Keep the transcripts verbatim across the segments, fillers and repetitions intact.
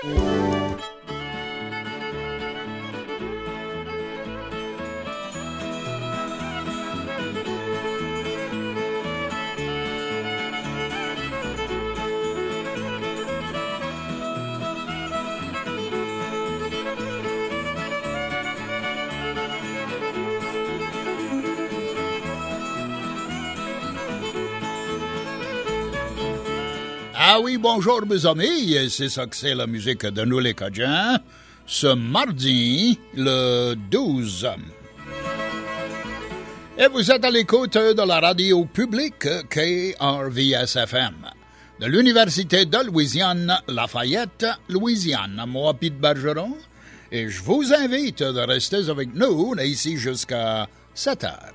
Ah oui, bonjour mes amis, c'est ça que c'est la musique de nous les Cajuns, ce mardi, le douze. Et vous êtes à l'écoute de la radio publique K R V S F M, de l'Université de Louisiane, Lafayette, Louisiane. Moi, Pete Bergeron, et je vous invite de rester avec nous ici jusqu'à sept heures.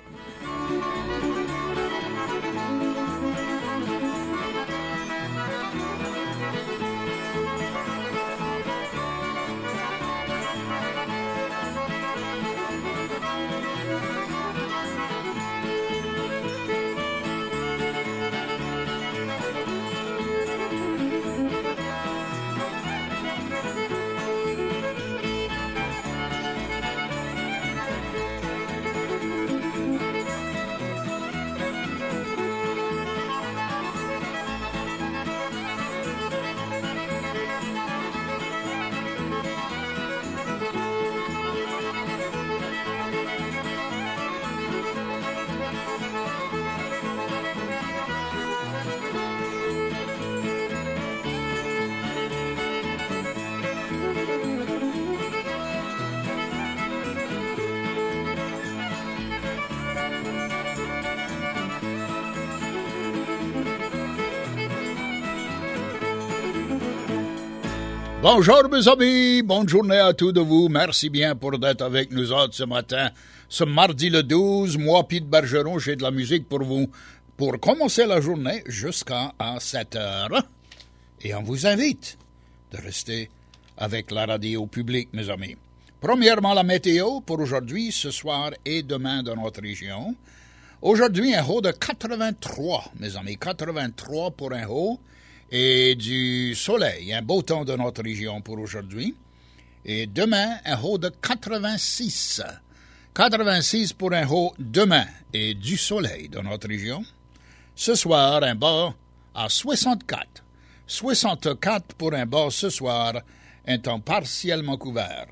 Bonjour mes amis, bonne journée à tous de vous. Merci bien pour d'être avec nous autres ce matin. Ce mardi le douze, moi, Pete Bergeron, j'ai de la musique pour vous pour commencer la journée jusqu'à sept heures. Et on vous invite de rester avec la radio publique, mes amis. Premièrement, la météo pour aujourd'hui, ce soir et demain dans notre région. Aujourd'hui, un haut de quatre-vingt-trois, mes amis, quatre-vingt-trois pour un haut. Et du soleil, un beau temps de notre région pour aujourd'hui. Et demain, un haut de quatre-vingt-six. quatre-vingt-six pour un haut demain et du soleil dans notre région. Ce soir, un bas à soixante-quatre. soixante-quatre pour un bas ce soir, un temps partiellement couvert.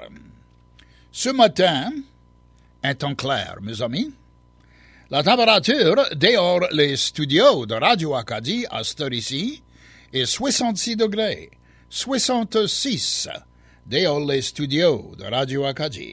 Ce matin, un temps clair, mes amis. La température dehors les studios de Radio Acadie à cette heure-ci et soixante-six degrés, soixante-six, dehors les studios de Radio Acadie.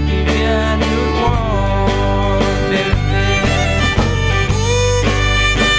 We'll be right back.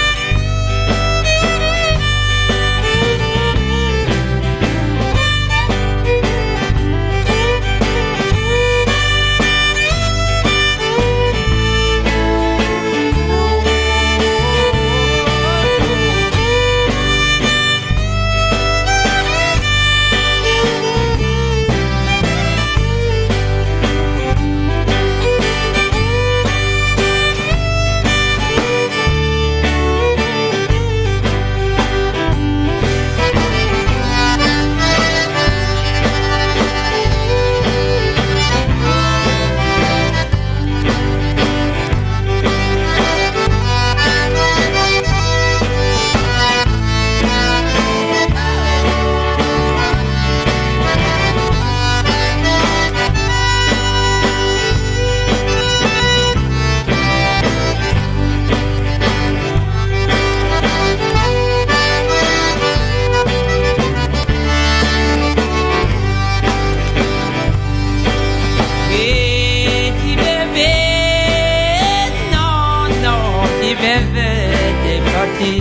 bébé t'es parti.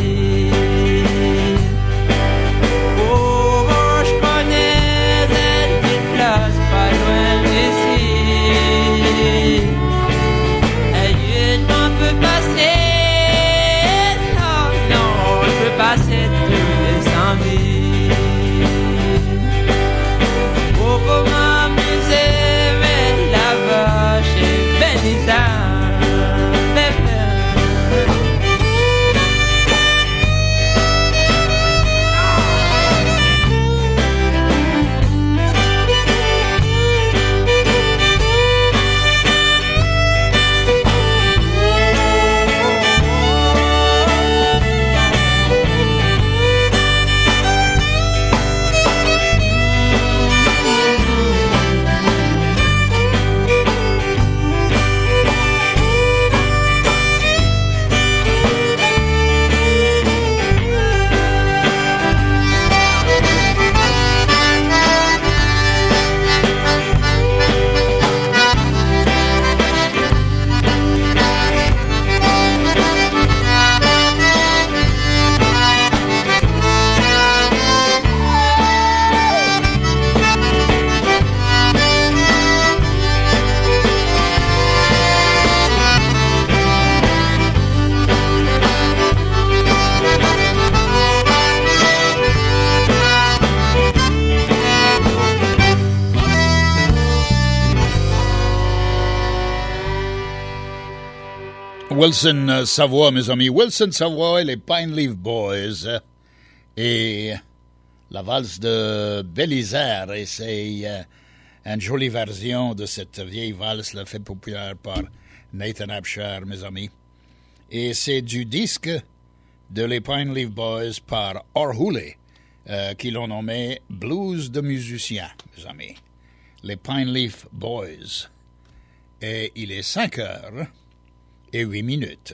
Oh, moi je connais cette petite place pas loin d'ici. Et on peut passer, non, non, on peut passer tous les sans vie. Oh, pour m'amuser, mais là-bas chez Benita. Wilson euh, Savoie, mes amis. Wilson Savoie et les Pine Leaf Boys. Euh, et la valse de Bélisaire. Et c'est euh, une jolie version de cette vieille valse, là, faite populaire par Nathan Abshire, mes amis. Et c'est du disque de les Pine Leaf Boys par Orhule, euh, qui l'ont nommé Blues de musiciens, mes amis. Les Pine Leaf Boys. Et il est cinq heures et huit minutes.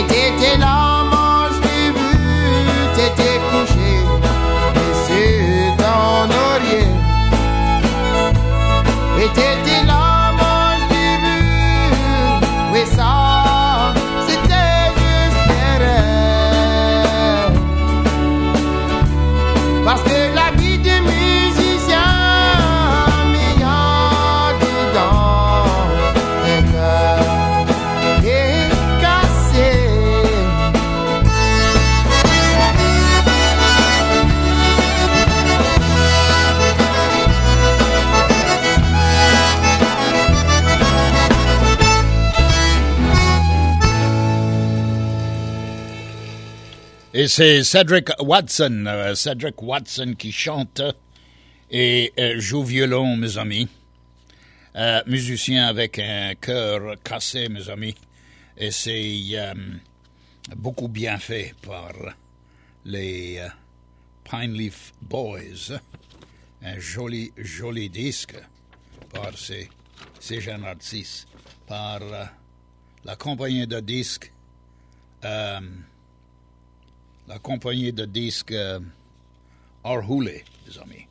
Et t'étais là, moi je t'ai vu, t'étais couché, et sur ton oreiller. Et t'étais là, moi je t'ai vu, oui ça, c'était juste des rêves. Parce que la vie de musicien, mais y a dedans un cœur est cassé. Et c'est Cedric Watson, euh, Cedric Watson qui chante et euh, joue violon, mes amis. Euh, musicien avec un cœur cassé, mes amis. Et c'est euh, beaucoup bien fait par les euh, Pine Leaf Boys. Un joli, joli disque par ces, ces jeunes artistes. Par euh, la compagnie de disques... Euh, La compagnie de disques euh, Arhoolie, mes amis.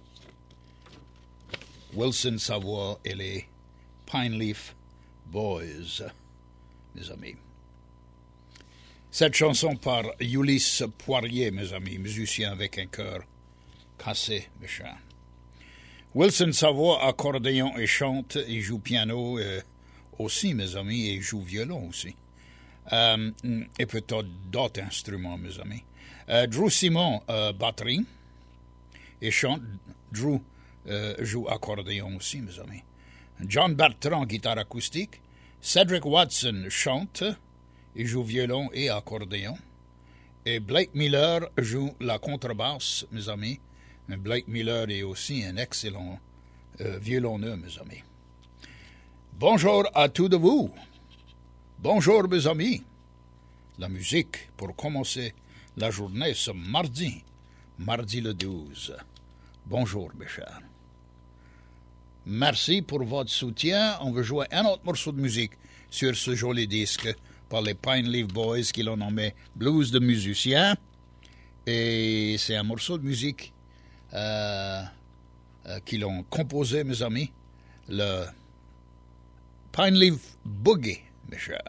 Wilson Savoie et les Pine Leaf Boys, mes amis. Cette chanson par Ulysse Poirier, mes amis, musicien avec un cœur cassé, méchant. Wilson Savoie, accordéon et chante, il joue piano euh, aussi, mes amis, et il joue violon aussi. Euh, et peut-être d'autres instruments, mes amis. Euh, Drew Simon, euh, batterie et chante. Drew euh, joue accordéon aussi, mes amis. John Bertrand, guitare acoustique. Cedric Watson chante et joue violon et accordéon. Et Blake Miller joue la contrebasse, mes amis. Mais Blake Miller est aussi un excellent euh, violonneux, mes amis. Bonjour à tous de vous. Bonjour, mes amis. La musique pour commencer la journée ce mardi, mardi le douze. Bonjour, mes chers. Merci pour votre soutien. On veut jouer un autre morceau de musique sur ce joli disque par les Pine Leaf Boys qui l'ont nommé Blues de musicien. Et c'est un morceau de musique euh, euh, qu'ils ont composé, mes amis. Le Pine Leaf Boogie, mes chers.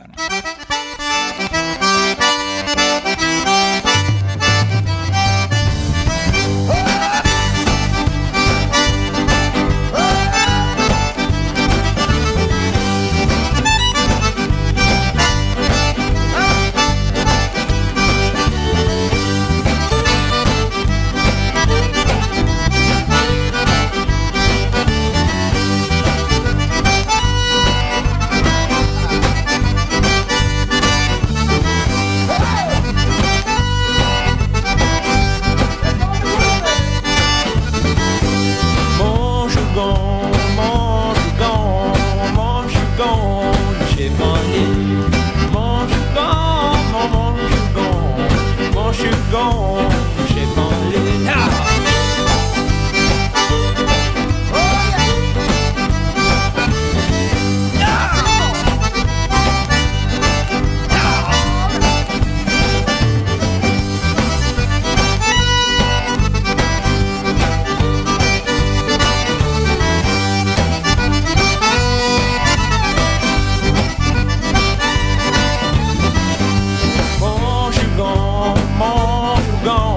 Gone,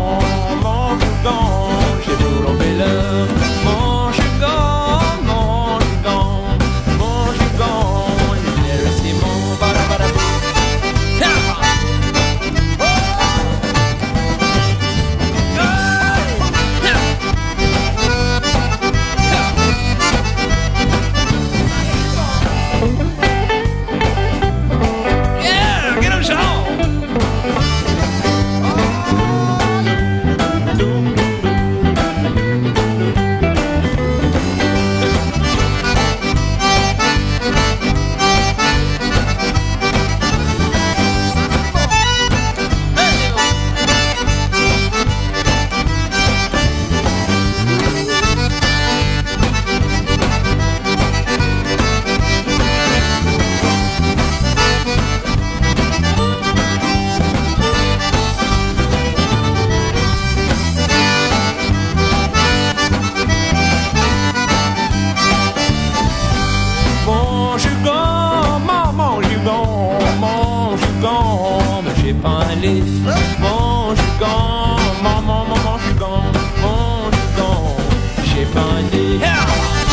aller. Bon, je suis gone, maman, maman, je suis gone. Bon, je suis gone, j'ai pas aller. Yeah!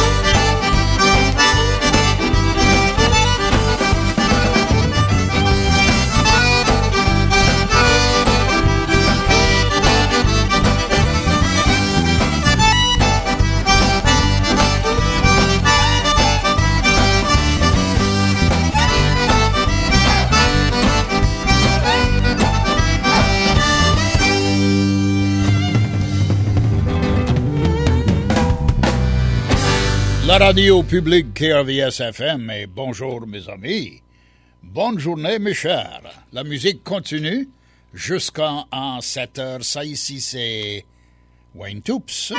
La radio publique K R V S F M et bonjour mes amis. Bonne journée mes chers. La musique continue jusqu'à sept heures. Ça ici c'est Wayne Toups.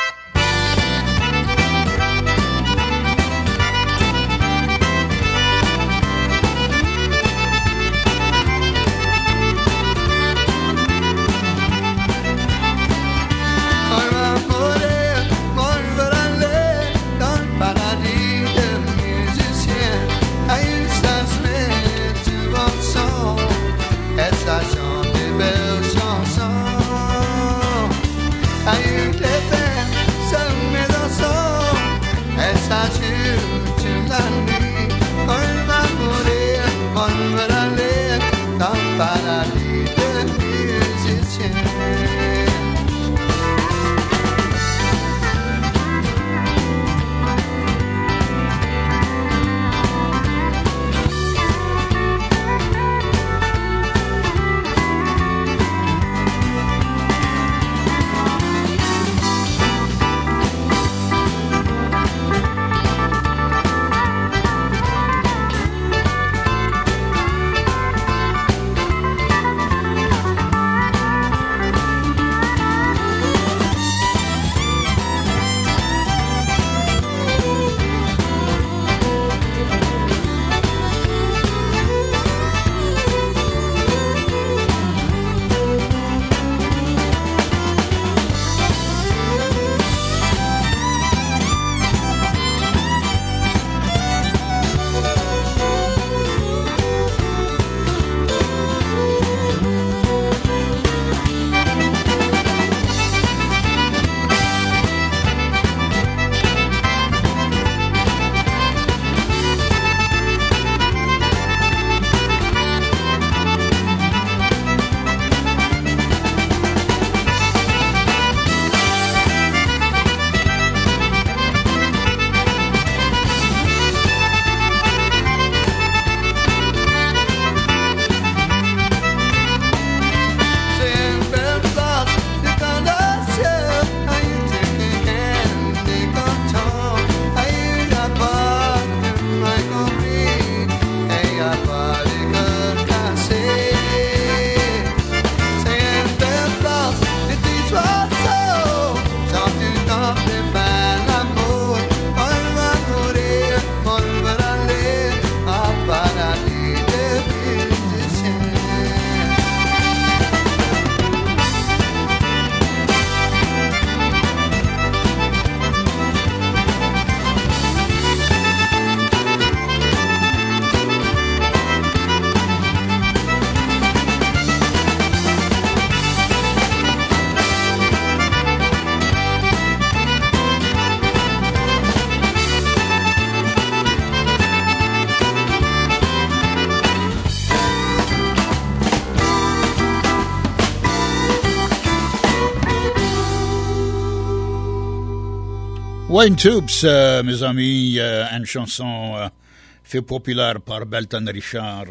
Wayne Toups, euh, mes amis, euh, une chanson euh, fait populaire par Belton Richard,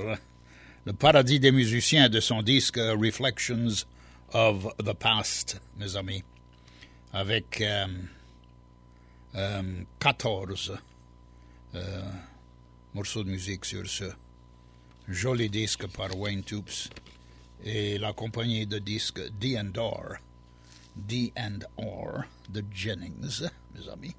le paradis des musiciens de son disque euh, Reflections of the Past, mes amis, avec euh, euh, quatorze euh, morceaux de musique sur ce joli disque par Wayne Toups et la compagnie de disques D and R. D and R de Jennings, mes amis.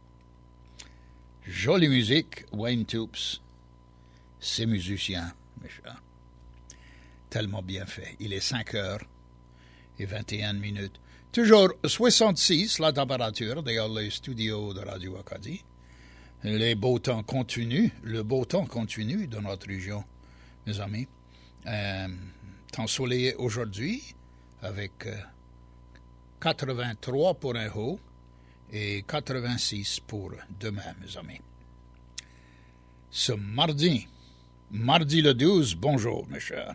Jolie musique, Wayne Toups. Ces musiciens, mes chers. Tellement bien fait. Il est cinq heures et vingt et une minutes. Toujours soixante-six, la température, dans les studios de Radio Acadie. Les beaux temps continuent, le beau temps continue dans notre région, mes amis. Euh, ensoleillé aujourd'hui avec euh, quatre-vingt-trois pour un haut et quatre-vingt-six pour demain, mes amis. Ce mardi, mardi le douze, bonjour, mes chers.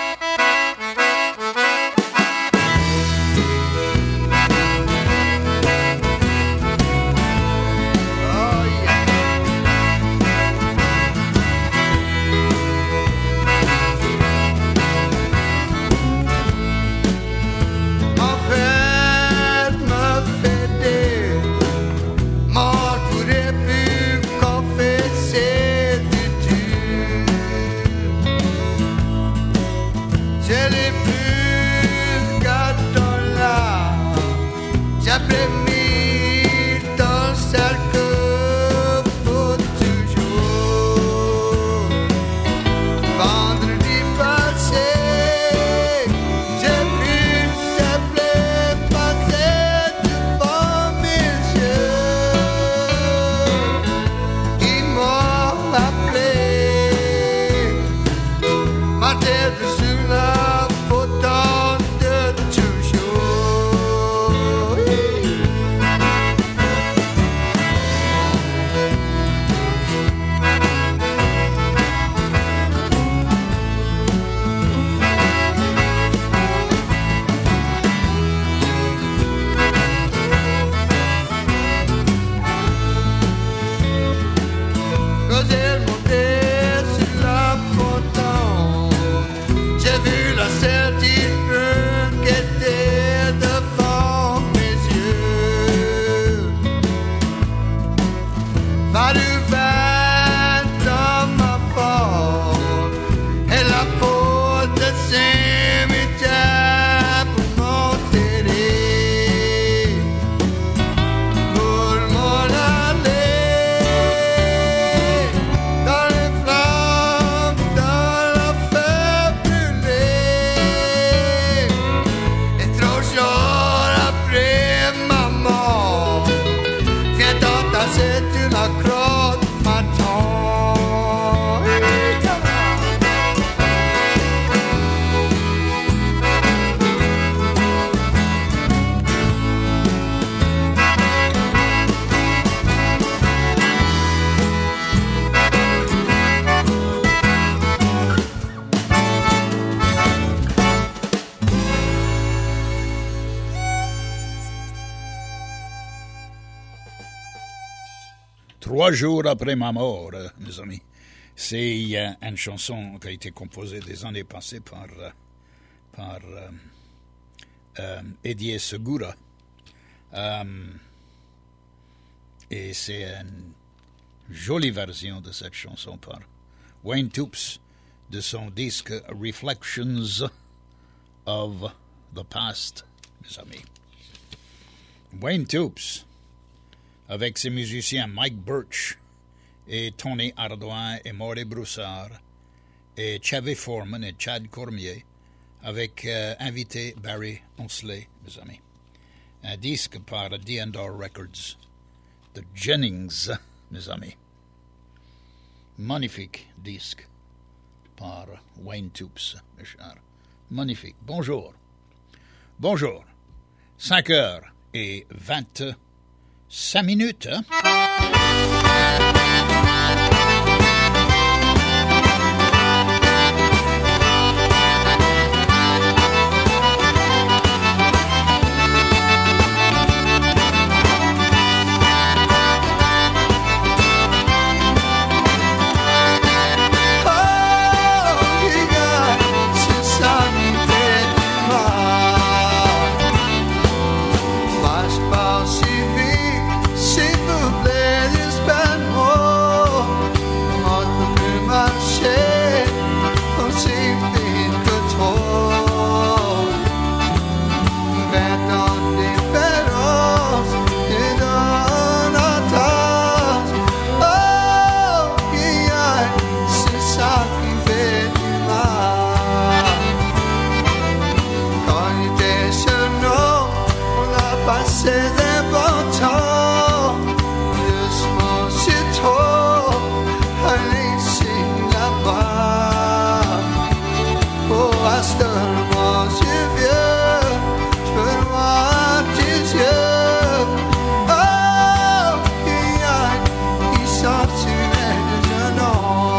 Trois jours après ma mort, euh, mes amis. C'est euh, une chanson qui a été composée des années passées par, euh, par euh, euh, Eddie Segura. Euh, et c'est une jolie version de cette chanson par Wayne Toups de son disque Reflections of the Past, mes amis. Wayne Toups, avec ses musiciens Mike Birch et Tony Ardoin et Maury Broussard et Chevy Foreman et Chad Cormier, avec euh, invité Barry Onsley, mes amis. Un disque par D and R Records de Jennings, mes amis. Magnifique disque par Wayne Toups, mes chers. Magnifique. Bonjour. Bonjour. cinq heures et vingt-cinq minutes. Hein? S'il vous plaît, espère-moi. Restaure-moi, c'est vieux, je veux voir tes yeux. Oh, qui a, qui sort sur les genoux.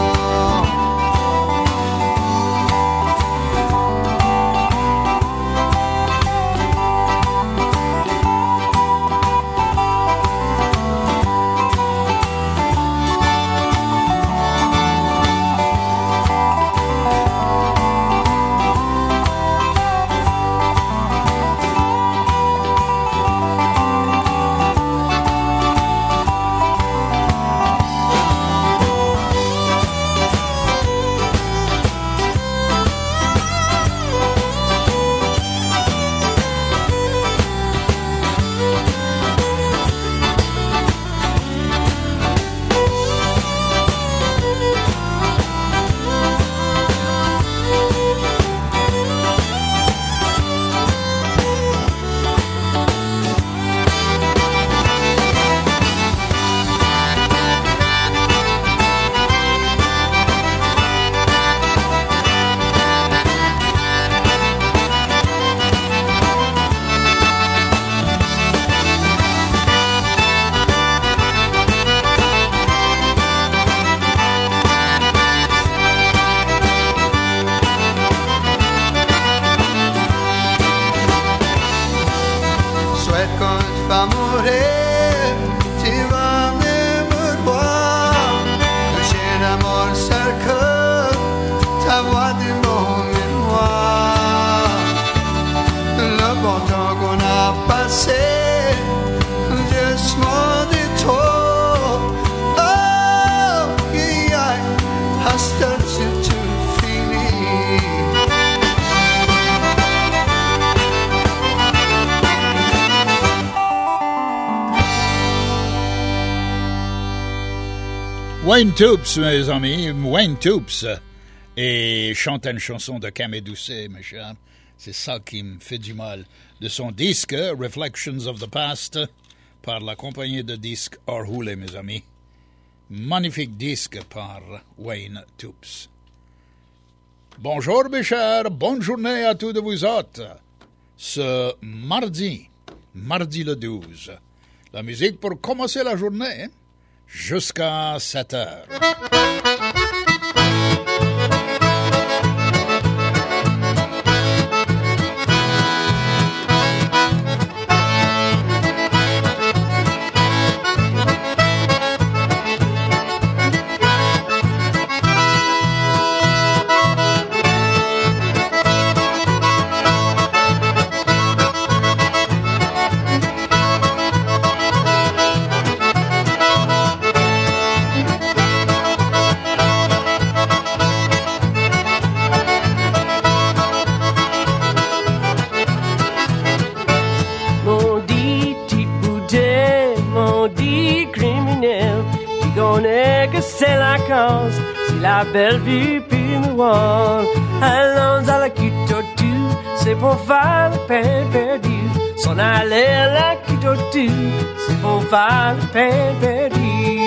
Wayne Toups, mes amis, Wayne Toups, et chante une chanson de Camé Doucet, mes chers. C'est ça qui me fait du mal. De son disque, Reflections of the Past, par la compagnie de disques Orhule, mes amis. Magnifique disque par Wayne Toups. Bonjour, mes chers, bonne journée à tous de vous autres. Ce mardi, mardi le douze, la musique pour commencer la journée, jusqu'à sept heures. C'est la cause, c'est la belle vie puis me voir. Allons à la Kitotu, c'est pour faire le pain perdu. S'en aller à la Kitotu, c'est pour faire le pain perdu.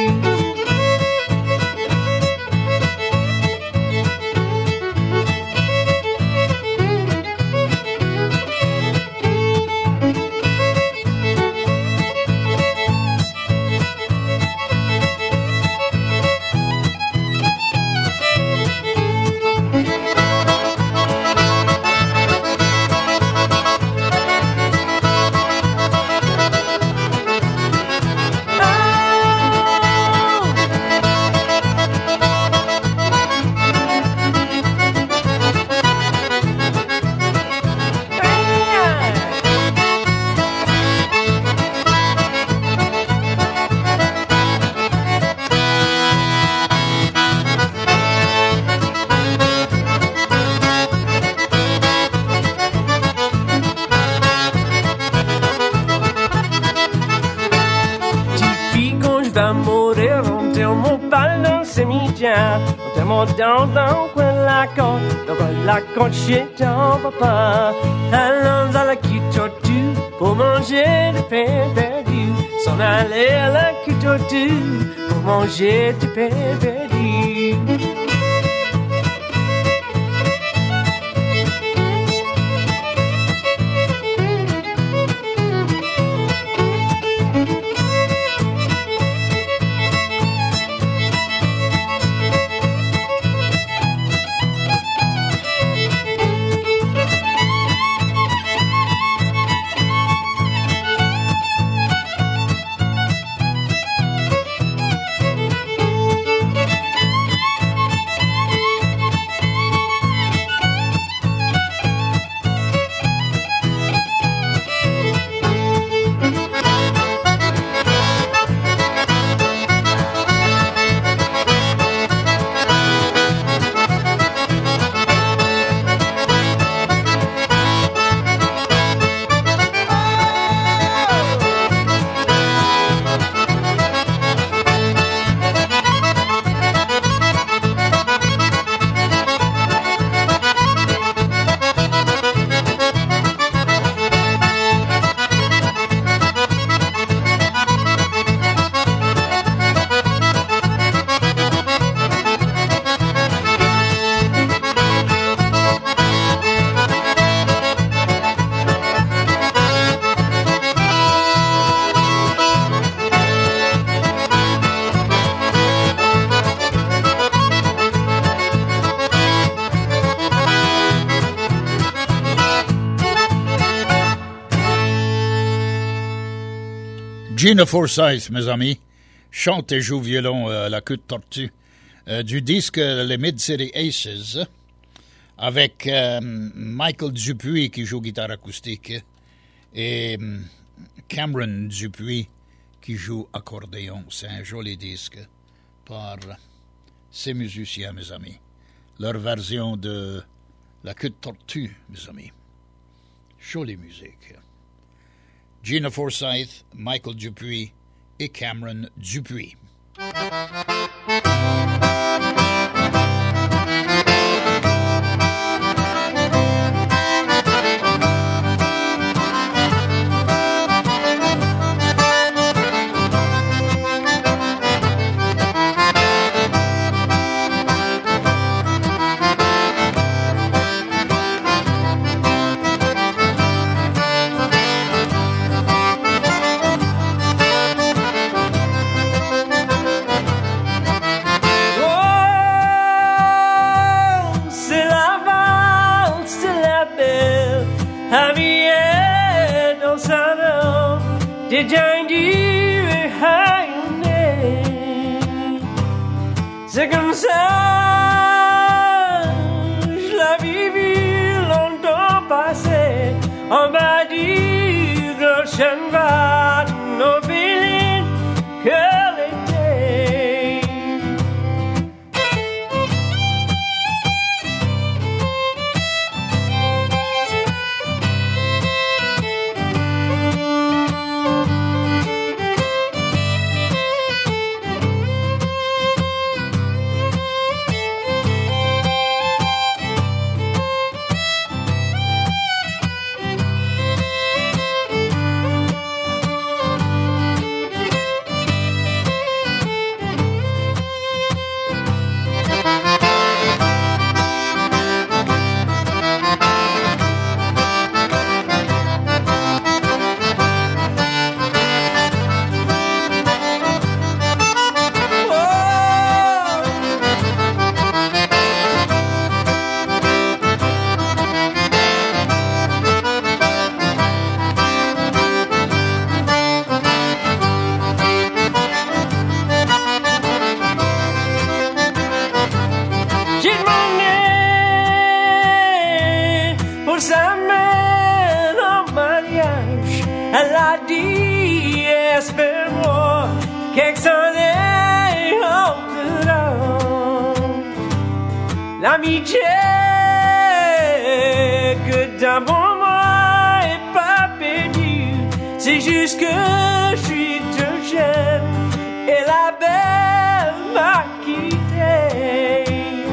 Dans, dans quella côte, dans la côte chez ton papa. Allons à la Kitotu pour manger du pain perdu. S'en aller à la Kitotu pour manger du pain perdu. Gina Forsyth, mes amis, chante et joue violon à la queue de tortue euh, du disque Les Mid-City Aces avec euh, Michael Dupuis qui joue guitare acoustique et euh, Cameron Dupuis qui joue accordéon. C'est un joli disque par ces musiciens, mes amis. Leur version de La queue de tortue, mes amis. Jolie musique. Gina Forsyth, Michael Dupuis et Cameron Dupuis. C'est comme ça, je l'ai vécu longtemps passé, en bas du gros cheval, nos filles que l'été. L'amitié que d'amour moi est pas perdu, c'est juste que je suis trop jeune et la belle m'a quitté.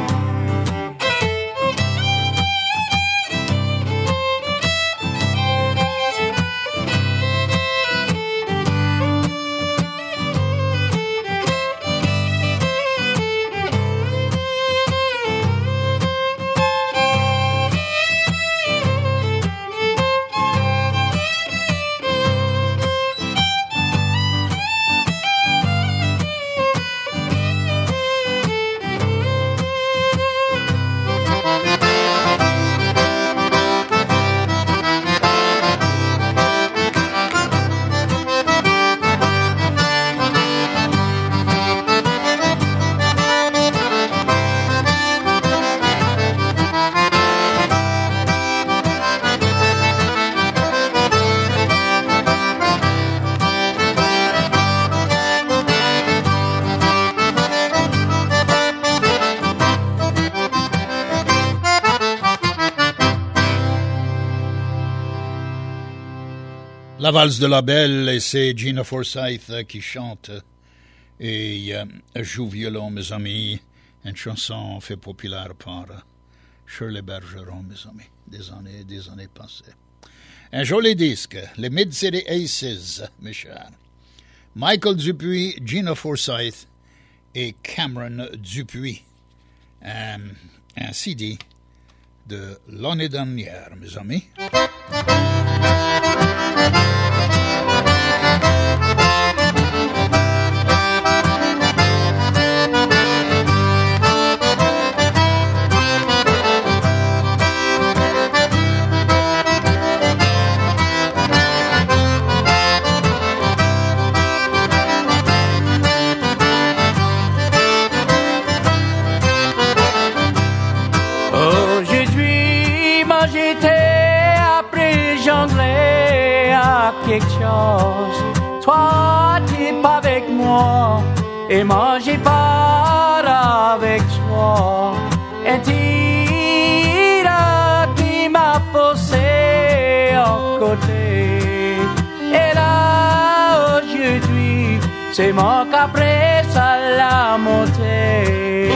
La valse de la belle, et c'est Gina Forsyth qui chante et euh, joue violon, mes amis. Une chanson faite populaire par Shirley Bergeron, mes amis, des années des années passées. Un joli disque, les Mid-City Aces, mes chers. Michael Dupuis, Gina Forsyth et Cameron Dupuis. Un, un C D de l'année dernière, mes amis. j'étais appris jonglé à quelque chose. Toi, t'es pas avec moi, et moi, j'ai pas avec toi. Et tira qui m'a forcé à côté. Et là, aujourd'hui, c'est moi qu'après ça l'a monté.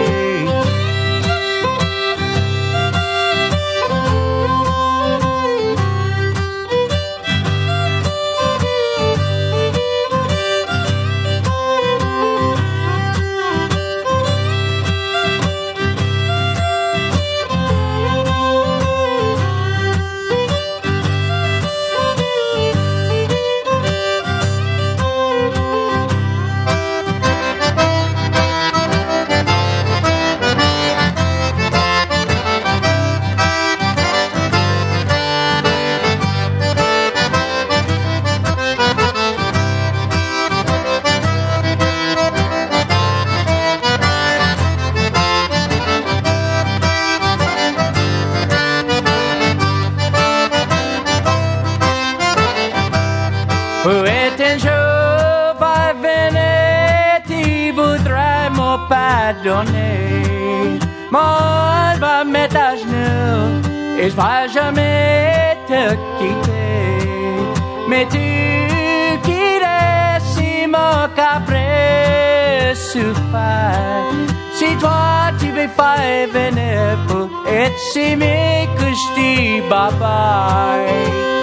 Où est un jour va venir, tu voudrais me pardonner. Moi, je vais mettre à genoux et je vais jamais te quitter. Mais tu qui laisses si mon caprice souffert. Si toi tu veux faire venir pour être si mais que je dis bye bye.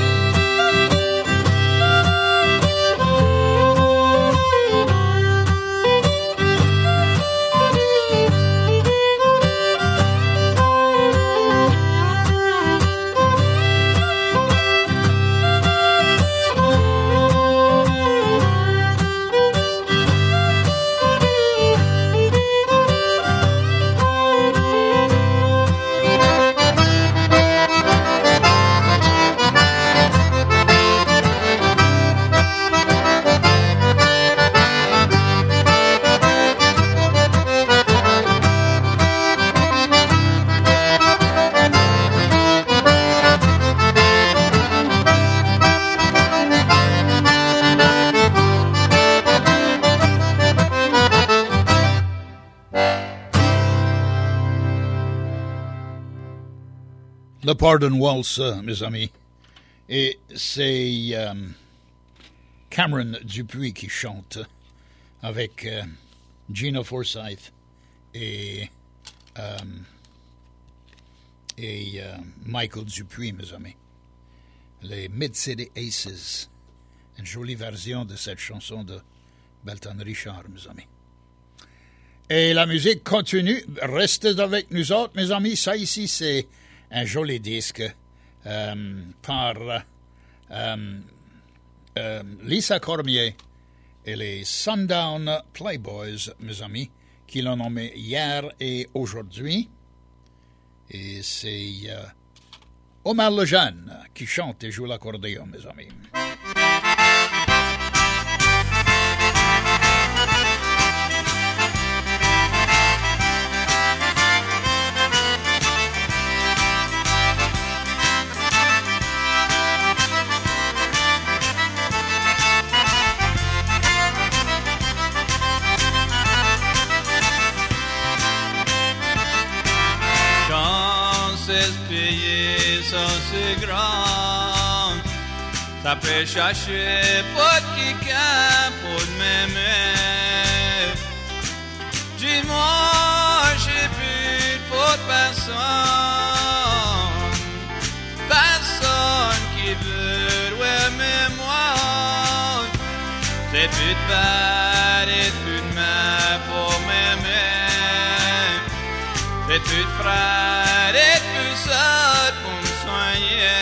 Le Pardon Waltz, mes amis. Et c'est euh, Cameron Dupuis qui chante avec euh, Gina Forsyth et, euh, et euh, Michael Dupuis, mes amis. Les Mid-City Aces. Une jolie version de cette chanson de Belton Richard, mes amis. Et la musique continue. Restez avec nous autres, mes amis. Ça ici, c'est un joli disque euh, par euh, euh, Lisa Cormier et les Sundown Playboys, mes amis, qui l'ont nommé hier et aujourd'hui. Et c'est euh, Omar Lejeune qui chante et joue l'accordéon, mes amis. C'est grand, ça peut chercher pas de quelqu'un pour m'aimer. Dis-moi, j'ai plus pas de personne, personne qui veut aimer moi. C'est plus de père et plus de mère pour m'aimer. C'est plus de frère et plus seul pour me soigner.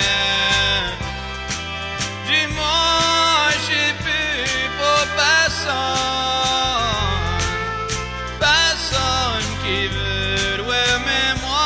Dis-moi, j'ai plus pour personne, personne qui veut aimer moi.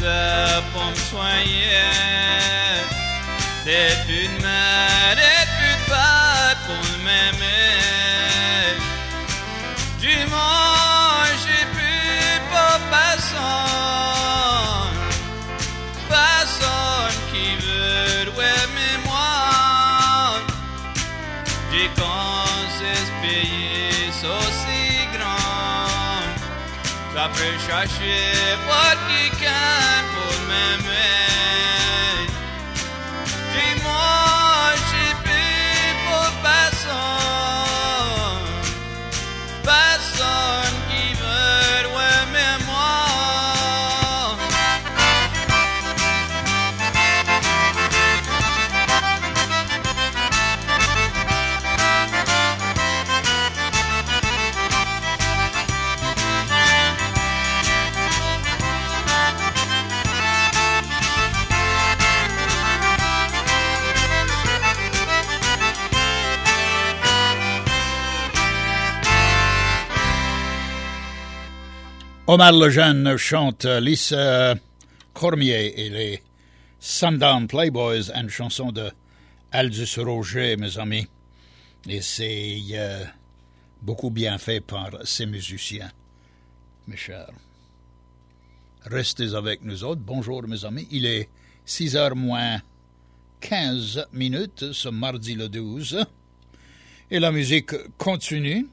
fait pour me soigner. T'es plus de mal et plus de pâte pour m'aimer. Dimanche, j'ai plus pour personne. Personne qui veut aimer moi. J'ai conscience payer aussi grand. Ça peut chercher pour quelqu'un pour m'aimer. Dis-moi, j'ai plus pour personne. Personne qui veut aimer moi. Omar Lejeune chante Lisa Cormier et les Sundown Playboys, une chanson de Aldous Roger, mes amis. Et c'est euh, beaucoup bien fait par ces musiciens, mes chers. Restez avec nous autres. Bonjour, mes amis. Il est six heures moins quinze minutes ce mardi le douze. Et la musique continue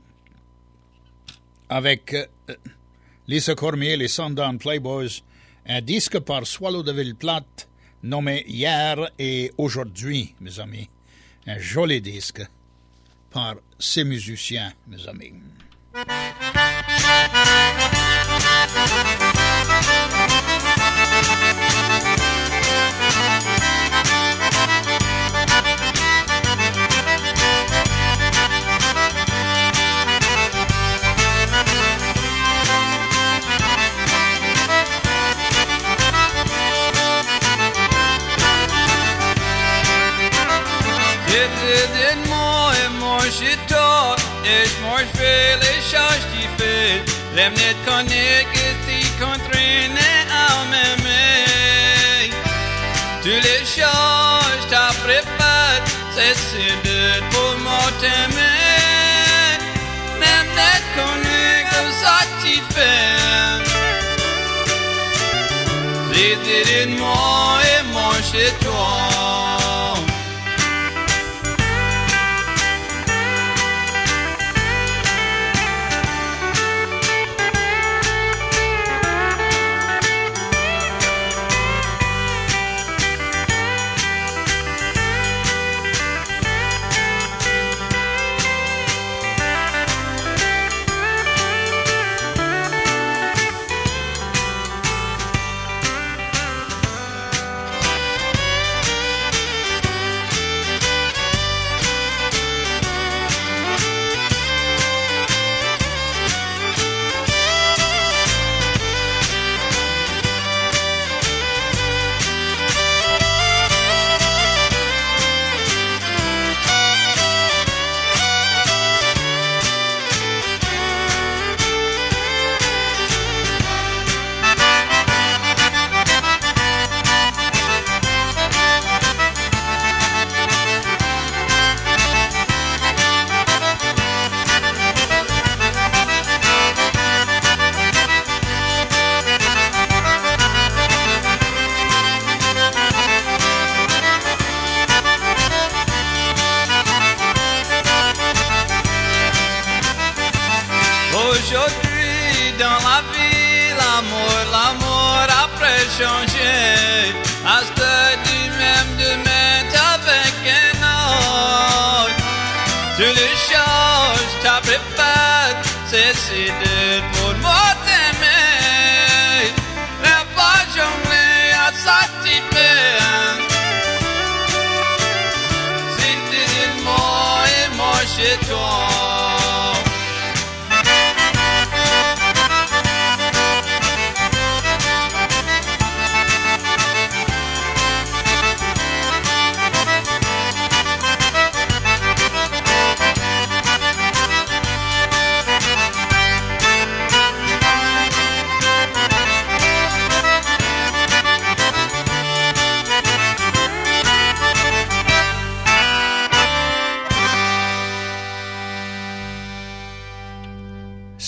avec Euh, Lisa Cormier, les Sundown Playboys, un disque par Swallow de Ville-Plate nommé Hier et Aujourd'hui, mes amis. Un joli disque par ces musiciens, mes amis. Dites-moi et moi j'ai tort, et je mange fais les choses qui fait. L'aime net connaît que t'y contraignent à m'aimer. Toutes les choses t'as préparé, c'est de pour moi t'aimer. L'aime net connaît comme ça t'y fait. Dites-moi et moi chez toi. Aujourd'hui dans la vie, l'amour, l'amour après changer. À ce que du même demain avec un autre. Toutes les choses t'as préparé, c'est si de pour moi t'aimer. La pas jongler à satisfaire. Si t'es moi et moi chez toi.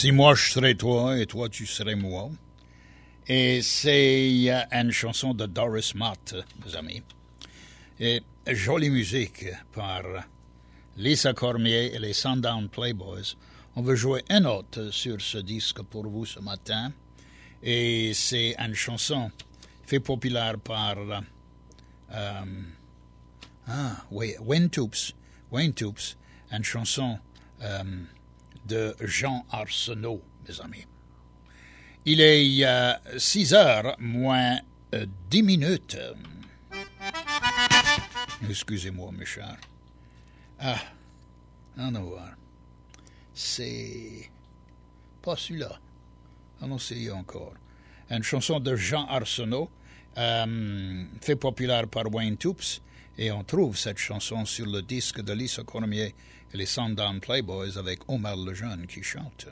Si moi je serais toi et toi tu serais moi. Et c'est euh, une chanson de Doris Mott, mes amis. Et jolie musique par Lisa Cormier et les Sundown Playboys. On veut jouer un autre sur ce disque pour vous ce matin. Et c'est une chanson fait populaire par euh, ah, oui, Wayne Toups. Wayne Toups, une chanson euh, de Jean Arsenault, mes amis. Il est euh, six heures moins euh, dix minutes. Excusez-moi, mes chers. Ah, on va voir. C'est pas celui-là. On essaye encore. Une chanson de Jean Arsenault, euh, fait populaire par Wayne Toups, et on trouve cette chanson sur le disque de Lisa Cormier et les Sundown Playboys avec Omar Lejeune qui chante.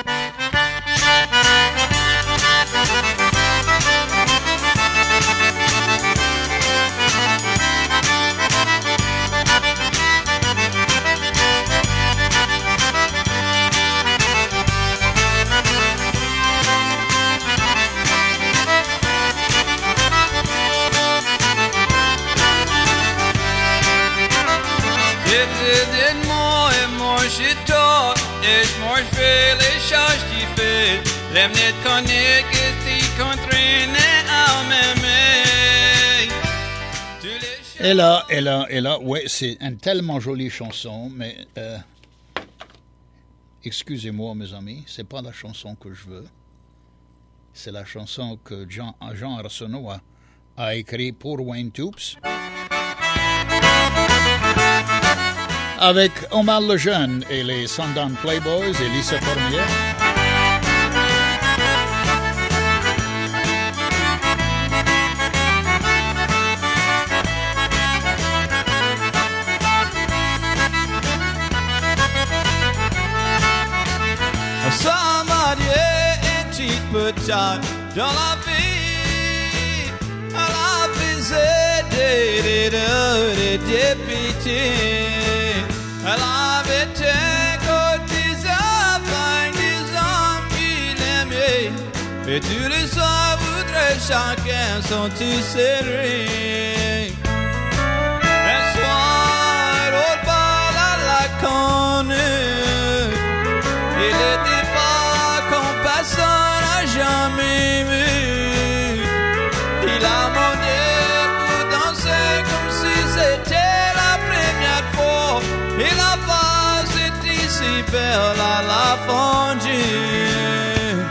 Dites-moi et moi je toi et moi je fais les choses qui fait l'amener de connaître que tu contraignes à m'aimer. Et là, et là, et là, ouais, c'est une tellement jolie chanson, mais euh, excusez-moi mes amis, c'est pas la chanson que je veux. C'est la chanson que Jean, Jean Arsenault a, a écrit pour Wayne Toups. Avec Omar Lejeune et les Sundown Playboys et Lisa Cormier. Ça m'a dit un petit peu tard dans la vie, à la visée des des députés. Elle avait été cotisée par des hommes qui l'aimaient, et tous les soirs voudraient chacun son tout serré. Un soir, au bal à la connue, il était pas comme personne n'a jamais vu. Il a demandé pour danser comme si c'était la première fois. Et la base était si belle à la fondue.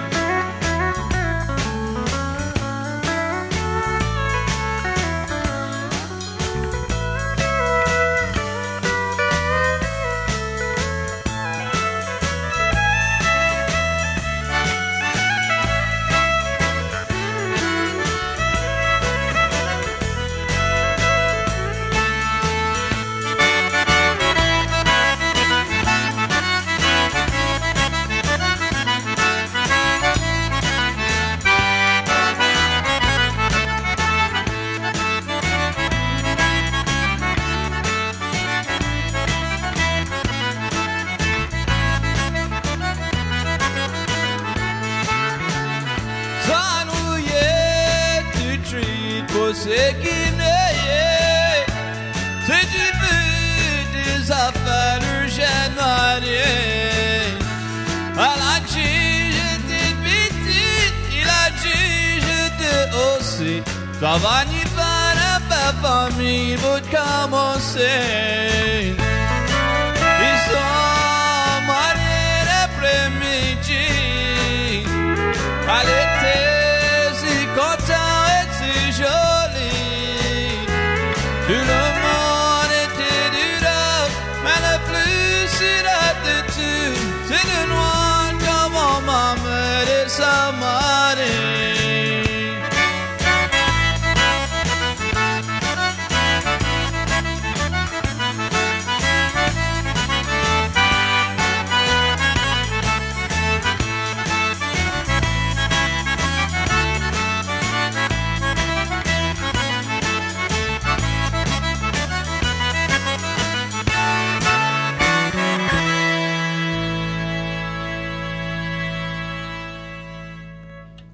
C'est qui n'est, c'est du but des affaires urgentes. Elle a dit j'étais petite, il a dit j'étais aussi. Ça va n'y pas la famille, vous commencer. Ils sont mariés l'après-midi. Elle était si contente et si jolie. Tout le monde était du rap, mais le plus sirop de tout, c'est le noir comme ma mère et sa marée.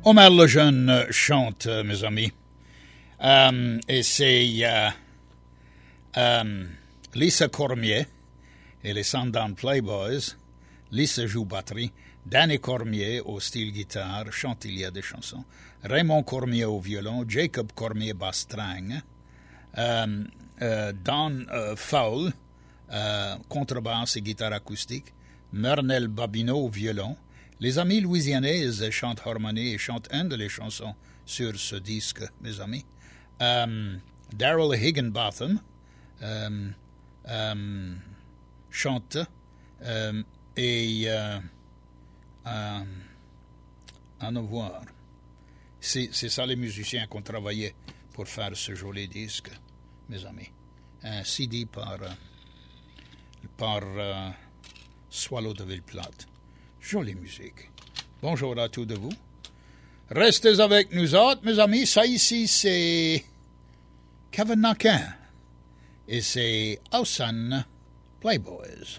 Omer Lejeune chante, mes amis. Um, et c'est uh, um, Lisa Cormier et les Sandown Playboys. Lisa joue batterie. Danny Cormier au style guitare, chante il y a des chansons. Raymond Cormier au violon. Jacob Cormier basse-string. Um, uh, Don uh, Fowle, uh, contrebasse et guitare acoustique. Mernel Babineau au violon. Les amis louisianaises chantent harmonie et chantent une de les chansons sur ce disque, mes amis. Um, Daryl Higginbotham um, um, chante um, et uh, um, en voir. C'est, c'est ça les musiciens qui ont travaillé pour faire ce joli disque, mes amis. Un C D par, uh, par uh, Swallow de Villeplate. Jolie musique. Bonjour à tous de vous. Restez avec nous autres, mes amis. Ça ici, c'est Kevin Naquin. Et c'est Hausan Playboys.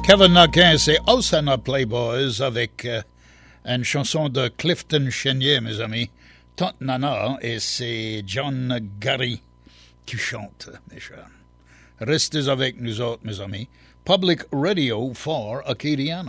Kevin Naquin, c'est Osana Playboys avec euh, une chanson de Clifton Chenier, mes amis. Tante Nana, et c'est John Gary qui chante, mes chers. Restez avec nous autres, mes amis. Public Radio for Acadiana.